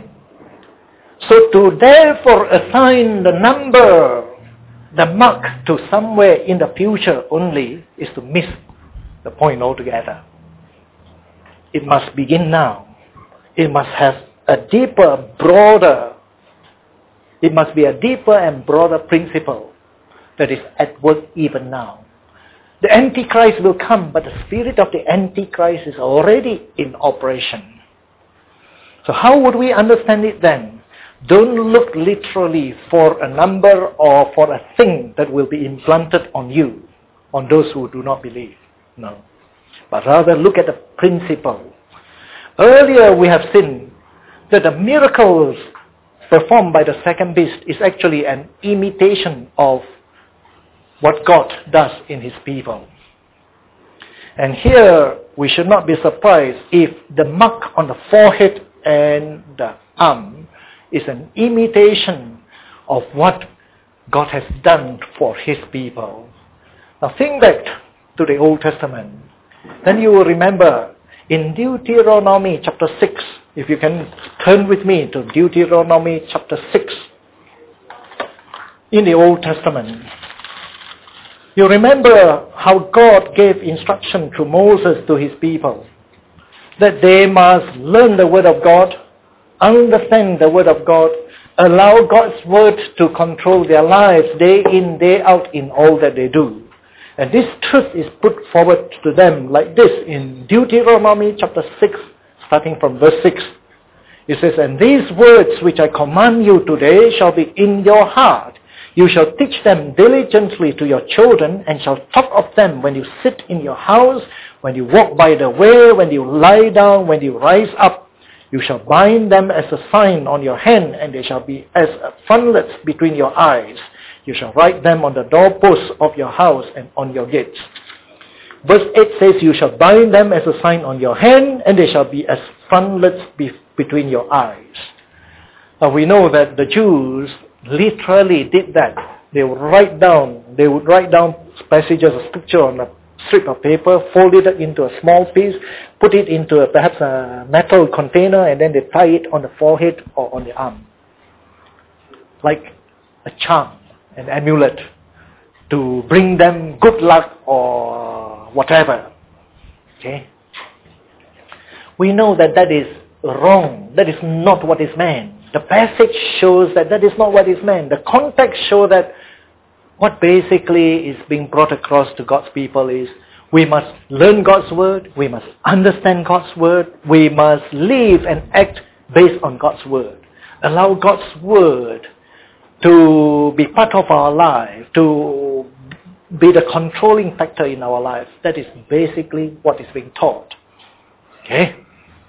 So to therefore assign the number, the mark to somewhere in the future only is to miss the point altogether. It must begin now. It must have a deeper, broader, it must be a deeper and broader principle that is at work even now. The Antichrist will come, but the spirit of the Antichrist is already in operation. So how would we understand it then? Don't look literally for a number or for a thing that will be implanted on you, on those who do not believe. No. But rather look at the principle. Earlier we have seen that the miracles performed by the second beast is actually an imitation of what God does in his people. And here we should not be surprised if the mark on the forehead and the arm is an imitation of what God has done for his people. Now think back to the Old Testament. Then you will remember in Deuteronomy chapter six, if you can turn with me to Deuteronomy chapter six in the Old Testament. You remember how God gave instruction to Moses to his people that they must learn the word of God, understand the word of God, allow God's word to control their lives day in, day out in all that they do. And this truth is put forward to them like this in Deuteronomy chapter six, starting from verse six. It says, "And these words which I command you today shall be in your heart. You shall teach them diligently to your children, and shall talk of them when you sit in your house, when you walk by the way, when you lie down, when you rise up. You shall bind them as a sign on your hand, and they shall be as frontlets between your eyes. You shall write them on the doorposts of your house and on your gates." Verse eight says, "You shall bind them as a sign on your hand, and they shall be as frontlets be- between your eyes." Now we know that the Jews literally did that. They would write down, they would write down passages of scripture on a strip of paper, fold it into a small piece, put it into a, perhaps a metal container, and then they tie it on the forehead or on the arm. Like a charm, an amulet, to bring them good luck or whatever. Okay? We know that that is wrong. That is not what is meant. The passage shows that that is not what is meant. The context shows that what basically is being brought across to God's people is we must learn God's word, we must understand God's word, we must live and act based on God's word. Allow God's word to be part of our life, to be the controlling factor in our life. That is basically what is being taught. Okay?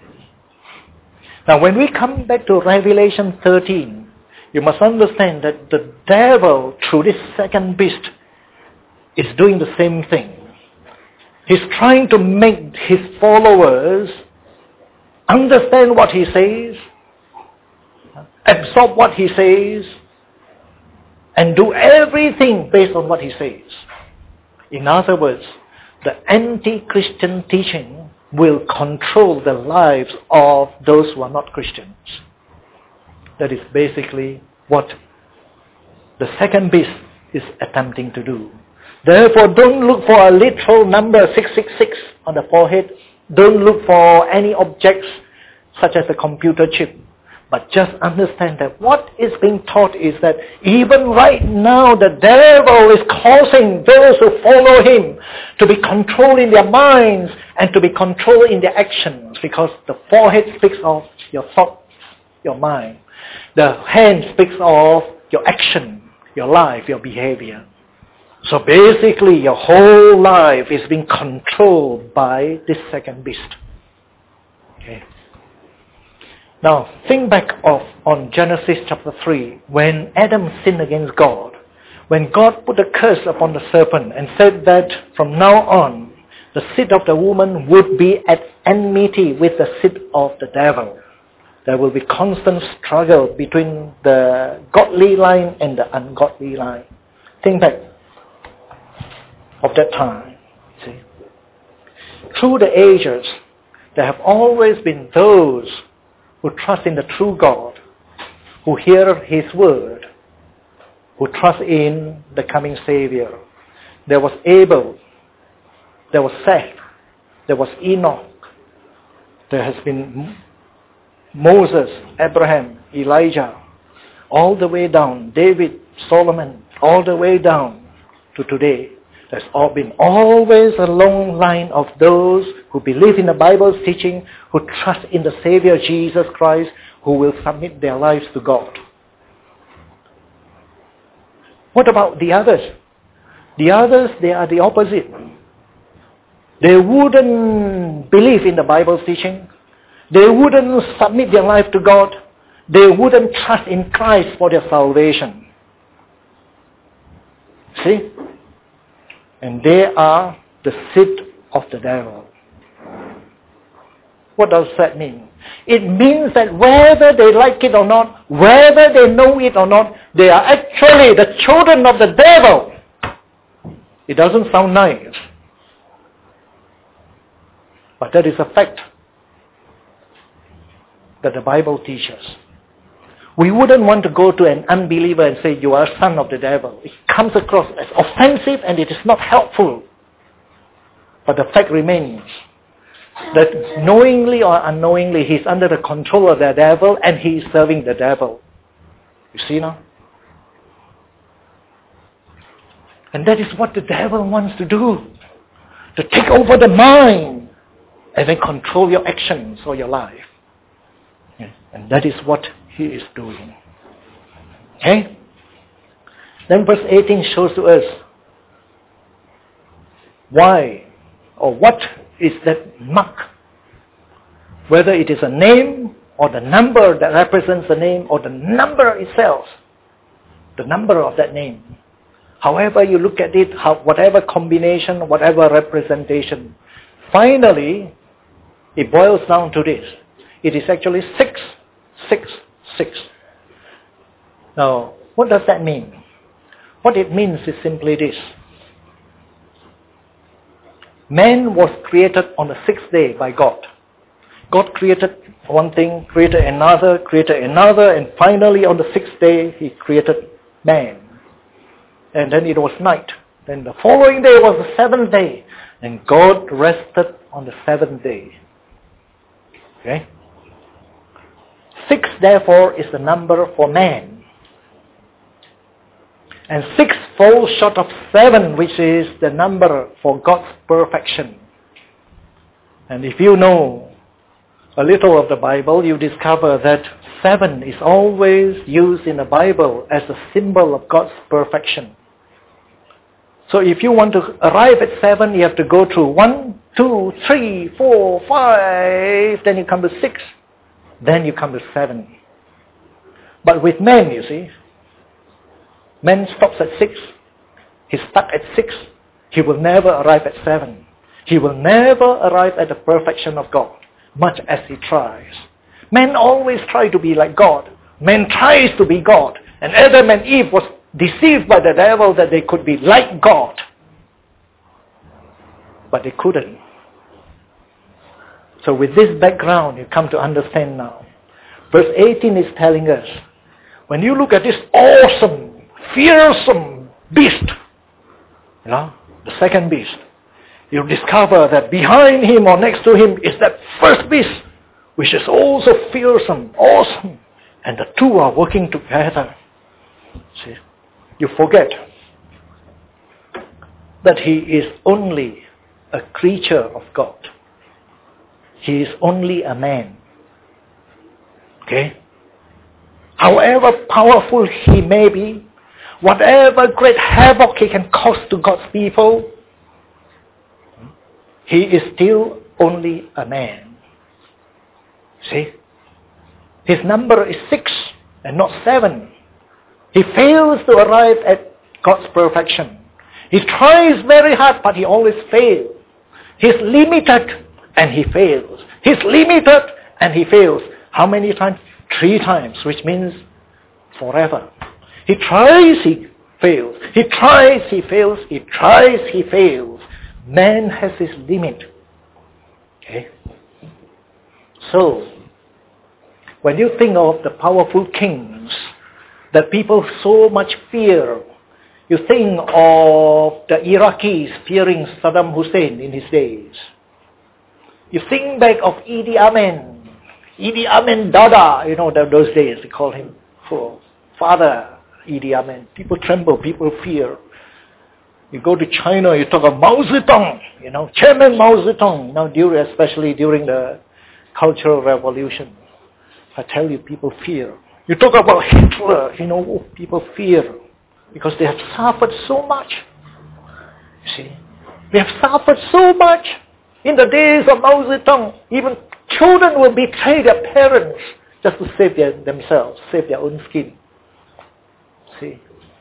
Now when we come back to Revelation thirteen, you must understand that the devil, through this second beast, is doing the same thing. He's trying to make his followers understand what he says, absorb what he says, and do everything based on what he says. In other words, the anti-Christian teaching will control the lives of those who are not Christians. That is basically what the second beast is attempting to do. Therefore, don't look for a literal number six six six on the forehead. Don't look for any objects such as a computer chip. But just understand that what is being taught is that even right now the devil is causing those who follow him to be controlled in their minds and to be controlled in their actions, because the forehead speaks of your thought, your mind. The hand speaks of your action, your life, your behavior. So basically, your whole life is being controlled by this second beast. Okay. Now, think back of on Genesis chapter three, when Adam sinned against God, when God put a curse upon the serpent and said that from now on, the seed of the woman would be at enmity with the seed of the devil. There will be constant struggle between the godly line and the ungodly line. Think back of that time. See, through the ages, there have always been those who trust in the true God, who hear His word, who trust in the coming Savior. There was Abel, there was Seth, there was Enoch, there has been Moses, Abraham, Elijah, all the way down, David, Solomon, all the way down to today. There's all been always a long line of those who believe in the Bible's teaching, who trust in the Savior Jesus Christ, who will submit their lives to God. What about the others? The others, they are the opposite. They wouldn't believe in the Bible's teaching. They wouldn't submit their life to God. They wouldn't trust in Christ for their salvation. See? And they are the seed of the devil. What does that mean? It means that whether they like it or not, whether they know it or not, they are actually the children of the devil. It doesn't sound nice, but that is a fact that the Bible teaches. We wouldn't want to go to an unbeliever and say, you are a son of the devil. It comes across as offensive and it is not helpful. But the fact remains that knowingly or unknowingly, he's under the control of the devil and he is serving the devil. You see now? And that is what the devil wants to do. To take over the mind and then control your actions or your life. And that is what he is doing. Okay? Then verse eighteen shows to us why or what is that mark. Whether it is a name or the number that represents the name or the number itself. The number of that name. However you look at it, how, whatever combination, whatever representation, finally it boils down to this. It is actually six, six, six. Now, what does that mean? What it means is simply this. Man was created on the sixth day by God. God created one thing, created another, created another, and finally on the sixth day, He created man. And then it was night. Then the following day was the seventh day, and God rested on the seventh day. Okay? Six, therefore, is the number for man. And six falls short of seven, which is the number for God's perfection. And if you know a little of the Bible, you discover that seven is always used in the Bible as a symbol of God's perfection. So if you want to arrive at seven, you have to go through one, two, three, four, five, then you come to six. Then you come to seven. But with man, you see, man stops at six. He's stuck at six. He will never arrive at seven. He will never arrive at the perfection of God, much as he tries. Man always tries to be like God. Man tries to be God. And Adam and Eve was deceived by the devil that they could be like God. But they couldn't. So with this background, you come to understand now. Verse eighteen is telling us, when you look at this awesome, fearsome beast, you know, the second beast, you discover that behind him or next to him is that first beast, which is also fearsome, awesome. And the two are working together. See, you forget that he is only a creature of God. He is only a man. Okay? however powerful he may be, whatever great havoc he can cause to God's people, he is still only a man. See? His number is six and not seven. He fails to arrive at God's perfection. He tries very hard, but he always fails. He's limited and he fails. He's limited and he fails. How many times? Three times, which means forever. He tries, he fails. He tries, he fails. He tries, he fails. Man has his limit. Okay? So, when you think of the powerful kings that people so much fear, you think of the Iraqis fearing Saddam Hussein in his days. You think back of Idi Amin. Idi Amin Dada, you know, those days they call him for Father Idi Amin. People tremble, people fear. You go to China, you talk of Mao Zedong, you know, Chairman Mao Zedong, you know, during, especially during the Cultural Revolution. I tell you, people fear. You talk about Hitler, you know, people fear because they have suffered so much. You see, they have suffered so much. In the days of Mao Zedong, even children will betray their parents just to save their, themselves, save their own skin. See?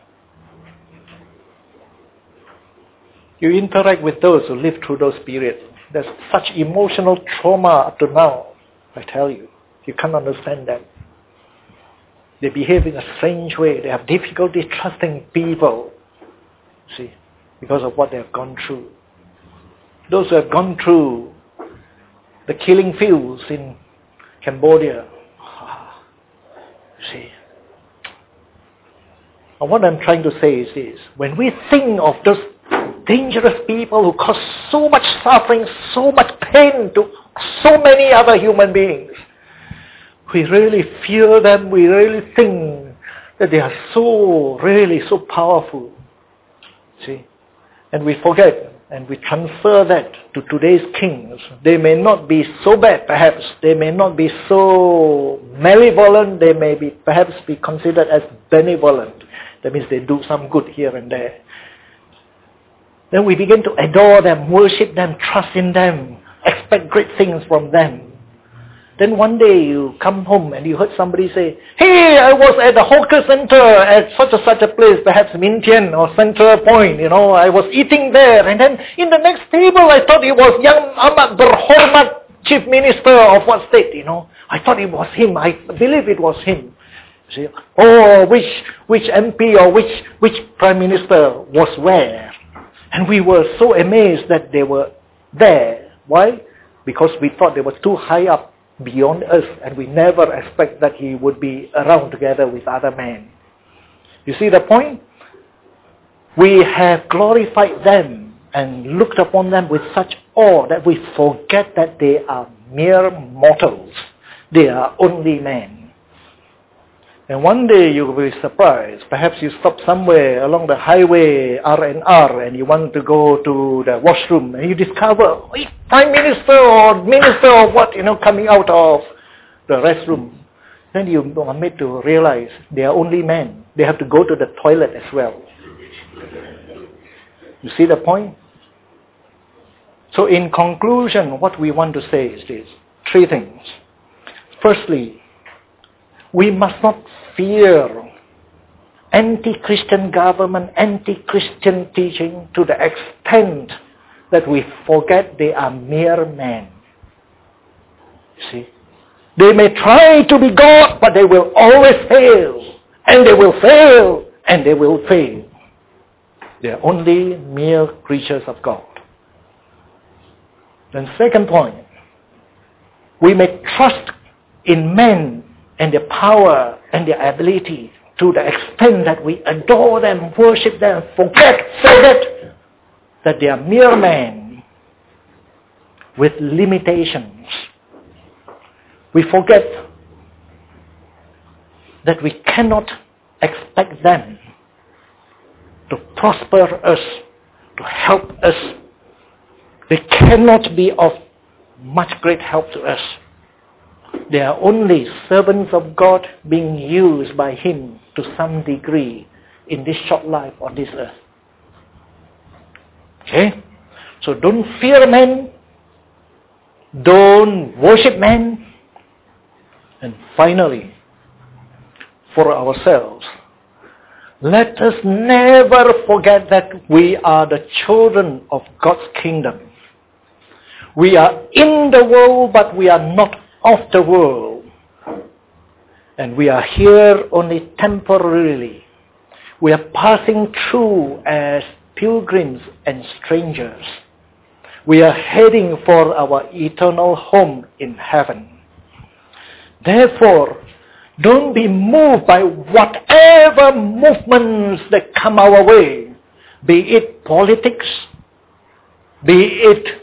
You interact with those who live through those periods. There's such emotional trauma up to now, I tell you. You can't understand that. They behave in a strange way. They have difficulty trusting people. See? Because of what they have gone through. Those who have gone through the killing fields in Cambodia. See? And what I'm trying to say is this. When we think of those dangerous people who cause so much suffering, so much pain to so many other human beings, we really fear them. We really think that they are so, really so powerful. See? And we forget. And we transfer that to today's kings. They may not be so bad, perhaps. They may not be so malevolent. They may be perhaps be considered as benevolent. That means they do some good here and there. Then we begin to adore them, worship them, trust in them, expect great things from them. Then one day you come home and you heard somebody say, hey, I was at the hawker center at such and such a place, perhaps Mintian or Central Point, you know, I was eating there. And then in the next table I thought it was young Ahmad Berhormat, chief minister of what state, you know. I thought it was him. I believe it was him. See, oh, which which M P or which, which prime minister was where. And we were so amazed that they were there. Why? Because we thought they were too high up beyond us, and we never expect that he would be around together with other men. You see the point? We have glorified them and looked upon them with such awe that we forget that they are mere mortals. They are only men. And one day you will be surprised. Perhaps you stop somewhere along the highway R and R and you want to go to the washroom and you discover oh, Prime Minister or Minister or what, you know, coming out of the restroom. Then you are made to realize they are only men. They have to go to the toilet as well. You see the point? So in conclusion, what we want to say is this. Three things. Firstly, we must not fear anti-Christian government, anti-Christian teaching to the extent that we forget they are mere men. See? They may try to be God, but they will always fail. And they will fail, and they will fail. They are only mere creatures of God. Then second point, we may trust in men and their power and their ability to the extent that we adore them, worship them, forget, forget that they are mere men with limitations. We forget that we cannot expect them to prosper us, to help us. They cannot be of much great help to us. They are only servants of God being used by Him to some degree in this short life on this earth. Okay? So don't fear men. Don't worship men. And finally, for ourselves, let us never forget that we are the children of God's kingdom. We are in the world, but we are not of the world. And we are here only temporarily. We are passing through as pilgrims and strangers. We are heading for our eternal home in heaven. Therefore, don't be moved by whatever movements that come our way, be it politics, be it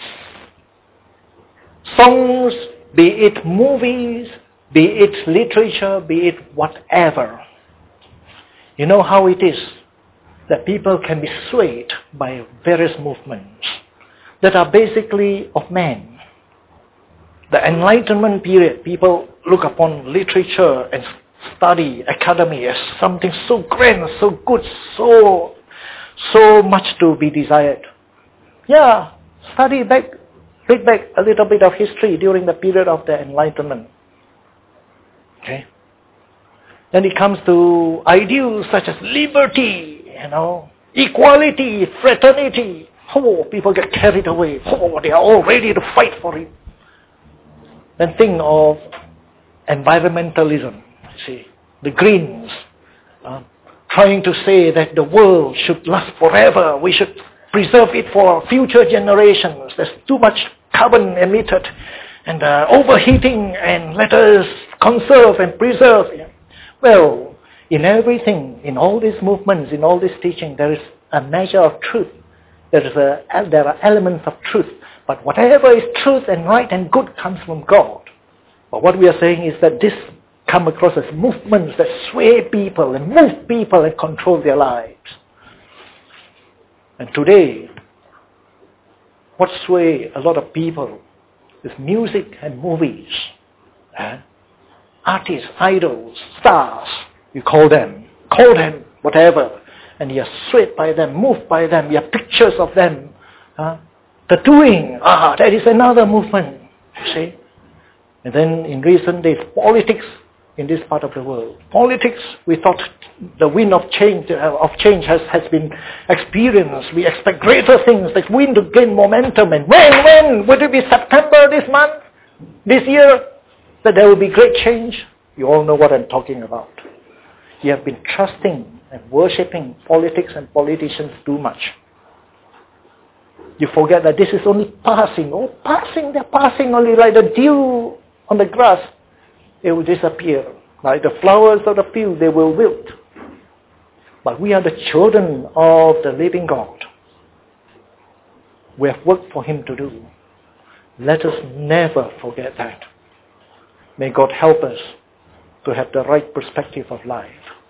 songs, be it movies, be it literature, be it whatever. You know how it is that people can be swayed by various movements that are basically of man. The Enlightenment period, people look upon literature and study, academy as something so grand, so good, so, so much to be desired. Yeah, study back, read back a little bit of history during the period of the Enlightenment. Okay? Then it comes to ideals such as liberty, you know, equality, fraternity. Oh, people get carried away. Oh, they are all ready to fight for it. Then think of environmentalism. See, the Greens uh, trying to say that the world should last forever. We should preserve it for future generations. There's too much carbon emitted and uh, overheating, and let us conserve and preserve. Well, in everything, in all these movements, in all this teaching, there is a measure of truth. There is a, there are elements of truth. But whatever is truth and right and good comes from God. But what we are saying is that this come across as movements that sway people and move people and control their lives. And today, what sway a lot of people is music and movies. Eh? Artists, idols, stars, you call them. Call them, whatever. And you're swayed by them, moved by them. You have pictures of them. Huh? Tattooing, ah, that is another movement, you see. And then in recent days, politics in this part of the world. Politics, we thought the wind of change uh, of change has, has been experienced. We expect greater things, like wind to gain momentum. And when, when? Would it be September this month, this year, that there will be great change? You all know what I'm talking about. You have been trusting and worshipping politics and politicians too much. You forget that this is only passing. Oh, passing, they're passing only like the dew on the grass. It will disappear. Like the flowers of the field, they will wilt. But we are the children of the living God. We have work for Him to do. Let us never forget that. May God help us to have the right perspective of life.